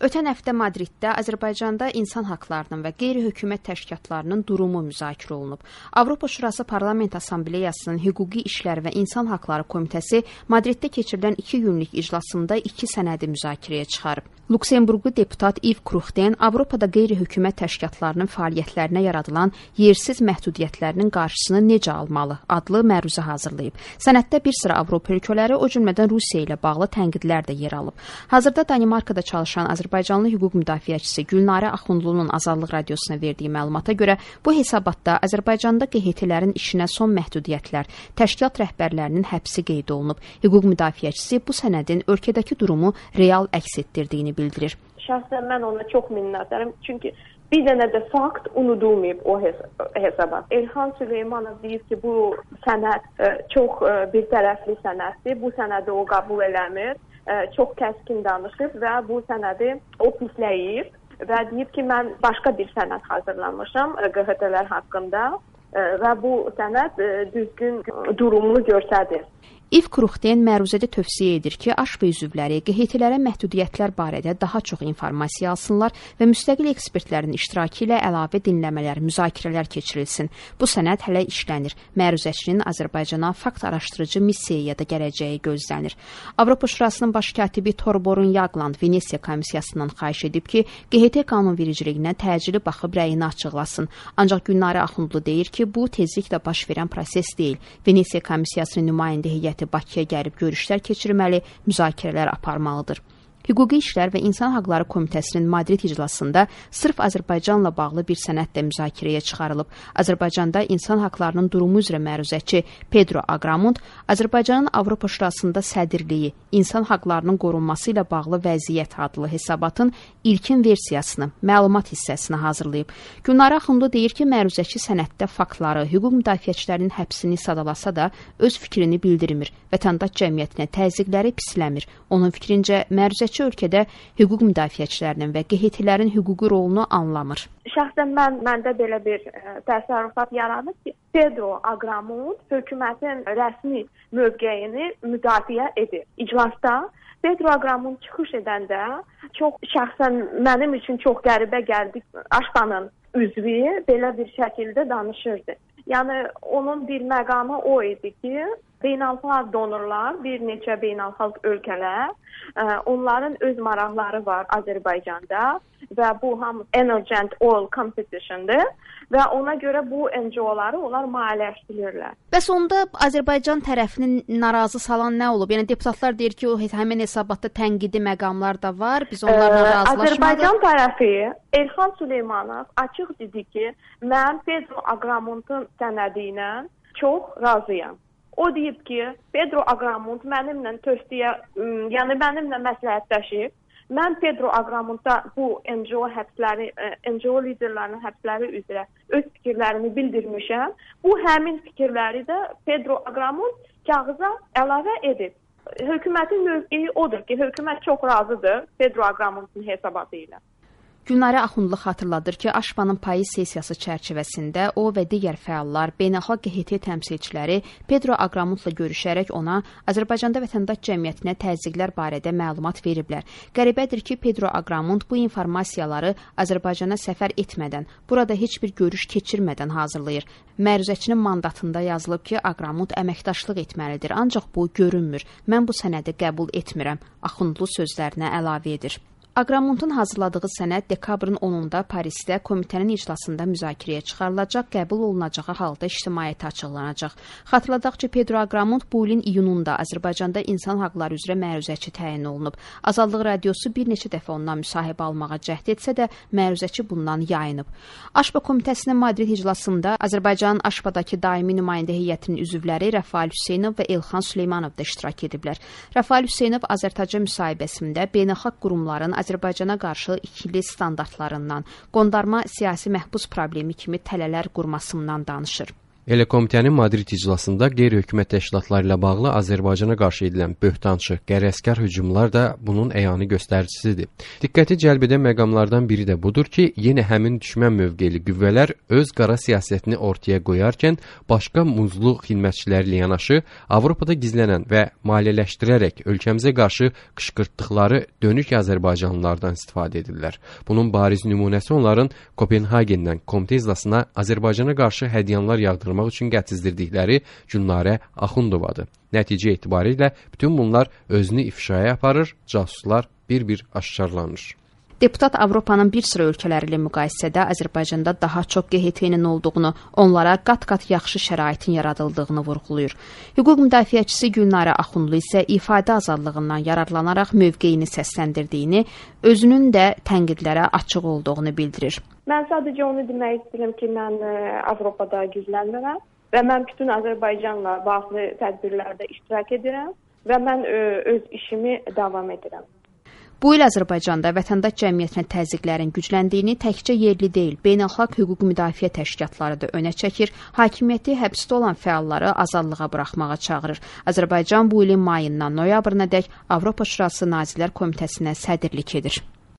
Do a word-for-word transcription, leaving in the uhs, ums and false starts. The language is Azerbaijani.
Ötən həftə Madriddə Azərbaycanda insan haqlarının və qeyri-hökumət təşkilatlarının durumu müzakirə olunub. Avropa Şurası Parlament Assambleyasının Hüquqi İşlər və İnsan Haqları Komitəsi Madriddə keçirilən iki günlük iclasında iki sənədi müzakirəyə çıxarıb. Lüksemburqlu deputat Yves Kruchten Avropada qeyri-hökumət təşkilatlarının fəaliyyətlərinə yaradılan yersiz məhdudiyyətlərinin qarşısını necə almalı adlı məruzə hazırlayıb. Sənəddə bir sıra Avropa ölkələri, o cümlədən Rusiya ilə bağlı tənqidlər də yer alıb. Hazırda Danimarkada çalışan Azərbaycanlı hüquq müdafiəçisi Gülnarə Axundlunun Azadlıq Radiosuna verdiyi məlumata görə bu hesabatda Azərbaycanda Q H T-lərin işinə son məhdudiyyətlər, təşkilat rəhbərlərinin həbsi qeyd olunub. Hüquq müdafiəçisi bu sənədin ölkədəki durumu real əks etdirdiyini bildirir. Şəxsən mən ona çox minnətdaram, çünki bir dənə də fakt unudulmayıb o hesabat. Elxan Süleymanov deyir ki, bu sənəd çox bir tərəfli sənəddir, bu sənədi o qəbul eləmir, çox kəskin danışıb və bu sənədi o pisləyib və deyib ki, mən başqa bir sənəd hazırlamışam Q H T-lər haqqında və bu sənəd düzgün durumunu göstərir. Yves Kruchten məruzədə tövsiyə edir ki, A Ş V üzvləri Q H T-lərə məhdudiyyətlər barədə daha çox informasiya alsınlar və müstəqil ekspertlərin iştirakı ilə əlavə dinləmələr, müzakirələr keçirilsin. Bu sənəd hələ işlənir. Məruzəçinin Azərbaycana fakt araşdırıcı missiyaya da gələcəyi gözlənir. Avropa Şurasının baş katibi Torborun Jagland Venesiya komissiyasından xahiş edib ki, Q H T qanunvericiliyinə təcili baxıb rəyini açıqlasın. Ancaq Gülnarə Axundlu deyir ki, bu tezliklə baş verən proses deyil. Venesiya komissiyasının nümayəndə heyəti Bakıya gəlib görüşlər keçirməli, müzakirələr aparmalıdır. Hüquqi İşlər və İnsan Haqları Komitəsinin Madrid iclasında sırf Azərbaycanla bağlı bir sənəd də müzakirəyə çıxarılıb. Azərbaycanda insan haqlarının durumu üzrə məruzəçi Pedro Agramont Azərbaycanın Avropa Şurasında sədrliyi, insan haqlarının qorunması ilə bağlı vəziyyət adlı hesabatın ilkin versiyasını, məlumat hissəsini hazırlayıb. Gülnarə Axundlu deyir ki, məruzəçi sənəddə faktları, hüquq müdafiəçilərinin həbsini sadalasa da öz fikrini bildirmir, vətəndaş cəmiyyətinə təzyiqləri pisləmir. Onun fikrincə, məruzəçi ölkədə hüquq müdafiəçilərinin və Q H T-lərin hüquqi rolunu anlamır. Şəxsən mən məndə belə bir ə, təsərrüfat yaranır ki, Pedro Agramont hökumətin rəsmi mövqeyini müdafiə edir. İclasda Pedro Agramont çıxış edəndə çox şəxsən mənim üçün çox qəribə gəldi. A Ş V-nın üzvü belə bir şəkildə danışırdı. Yəni onun bir məqamı o idi ki, beynəlxalq donorlar, bir neçə beynəlxalq ölkələr, ə, onların öz maraqları var Azərbaycanda və bu hamı Energy and Oil Competition-dır və ona görə bu N G O-ları onlar maliyyələşdirirlər. Bəs onda Azərbaycan tərəfinin narazı salan nə olub? Yəni deputatlar deyir ki, o həmin hesabatda tənqidi məqamlar da var, biz onlarla razılaşmadıq. Azərbaycan tərəfi Elxan Süleymanov açıq dedi ki, mən Pedro Agramontun sənədi ilə çox razıyam. O deyib ki, Pedro Agramont mənimlə tövsiyə, yəni mənimlə məsləhətləşib. Mən Pedro Agramontda bu N G O həbsləri, N G O liderlərinin həbsləri üzrə öz fikirlərimi bildirmişəm. Bu həmin fikirləri də Pedro Agramont kağıza əlavə edib. Hökumətin mövqeyi odur ki, hökumət çox razıdır Pedro Agramontun hesabatı ilə. Gülnarə Axundlu xatırladır ki, A Ş V-nın payız sessiyası çərçivəsində o və digər fəallar, beynəlxalq Q H T təmsilçiləri Pedro Agramontla görüşərək ona Azərbaycanda vətəndaş cəmiyyətinə təzyiqlər barədə məlumat veriblər. Qəribədir ki, Pedro Agramont bu informasiyaları Azərbaycana səfər etmədən, burada heç bir görüş keçirmədən hazırlayır. Məruzəçinin mandatında yazılıb ki, Agramont əməkdaşlıq etməlidir, ancaq bu görünmür. Mən bu sənədi qəbul etmirəm, Axundlu sözlərinə əlavə edir. Agramontun hazırladığı sənəd dekabrın onunda Parisdə komitənin iclasında müzakirəyə çıxarılacaq, qəbul olunacağı halda ictimaiyyətə açıqlanacaq. Xatırladaq ki, Pedro Agramont bu ilin iyununda Azərbaycanda insan haqları üzrə məruzəçi təyin olunub. Azadlıq Radiosu bir neçə dəfə ondan müsahibə almağa cəhd etsə də, məruzəçi bundan yayınıb. A Ş V komitəsinin Madrid iclasında Azərbaycanın A Ş V-dakı daimi nümayəndə heyətinin üzvləri Rəfail Hüseynov və Elxan Süleymanov da iştirak ediblər. Rəfail Hüseynov Azərtaca müsahibəsində beynəlxalq qurumların Azərbaycana qarşı ikili standartlarından, qondarma siyasi məhbus problemi kimi tələlər qurmasından danışır. Elə komitənin Madrid iclasında qeyri-hökumət təşkilatları ilə bağlı Azərbaycana qarşı edilən böhtançı, qərəzkar hücumlar da bunun əyani göstəricisidir. Diqqəti cəlb edən məqamlardan biri də budur ki, yenə həmin düşmən mövqeli qüvvələr öz qara siyasətini ortaya qoyarkən başqa muzlu xidmətçiləri ilə yanaşı Avropada gizlənən və maliyyələşdirərək ölkəmizə qarşı qışqırtdıqları dönük azərbaycanlılardan istifadə edirlər. Bunun bariz nümunəsi onların Kopenhagendən komitə iclasına Azərbaycana qarşı hədyanlar yağdırılması üçün qətizdirdikləri Gülnarə Axundovadır. Nəticə etibarilə bütün bunlar özünü ifşaya aparır, casuslar bir-bir aşkarlanır. Deputat Avropanın bir sıra ölkələri ilə müqayisədə Azərbaycanda daha çox G H T-nin olduğunu, onlara qat-qat yaxşı şəraitin yaradıldığını vurğulayır. Hüquq müdafiəçisi Gülnarə Axundlu isə ifadə azadlığından yararlanaraq mövqeyini səsləndirdiyini, özünün də tənqidlərə açıq olduğunu bildirir. Mən sadəcə onu demək istəyirəm ki, mən Avropada gizlənmirəm və mən bütün Azərbaycanla bağlı tədbirlərdə iştirak edirəm və mən öz işimi davam edirəm. Bu il Azərbaycanda vətəndaş cəmiyyətinə təzyiqlərin gücləndiyini təkcə yerli deyil, beynəlxalq hüquq müdafiə təşkilatları da önə çəkir, hakimiyyəti həbsdə olan fəalları azadlığa buraxmağa çağırır. Azərbaycan bu ilin mayından noyabrına dək Avropa Şurası Nazirlər Komitəsinə sədrlik edir.